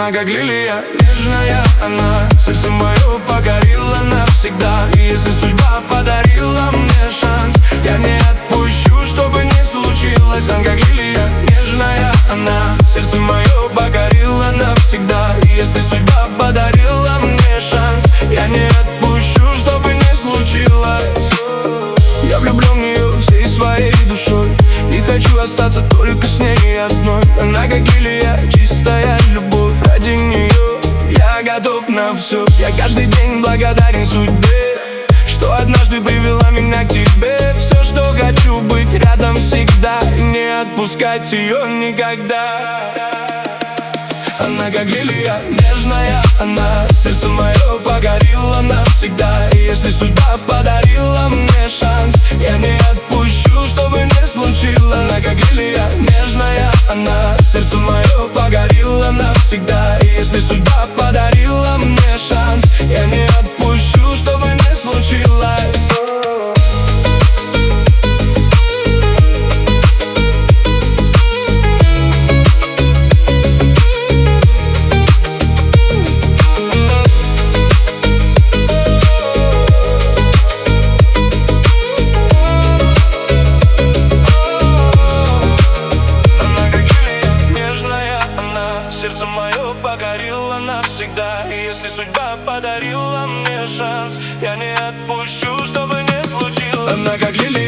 Она как лилия, нежная она, сердце мое покорила навсегда. И если судьба подарила мне шанс, я не отпущу, чтобы не случилось. Она как лилия, нежная она, сердце мое покорила навсегда. И если судьба подарила мне шанс, я не отпущу, чтобы не случилось. Я влюблен в нее всей своей душой и хочу остаться только с ней одной. Она как лилия, чистая любовь. Ради нее я готов на все. Я каждый день благодарен судьбе, что однажды привела меня к тебе. Все, что хочу, быть рядом всегда и не отпускать ее никогда. Она как лилия, нежная она, сердце мое покорила навсегда. И если судьба подарила мне шанс, я не отпущу, чтобы не случилось. Она как лилия, нежная она, сердце мое покорила навсегда. И если судьба подарила мне шанс, я не отпущу, чтобы не случилось. Сердце мое покорило навсегда. И если судьба подарила мне шанс, я не отпущу, чтобы не случилось. Она как лилия.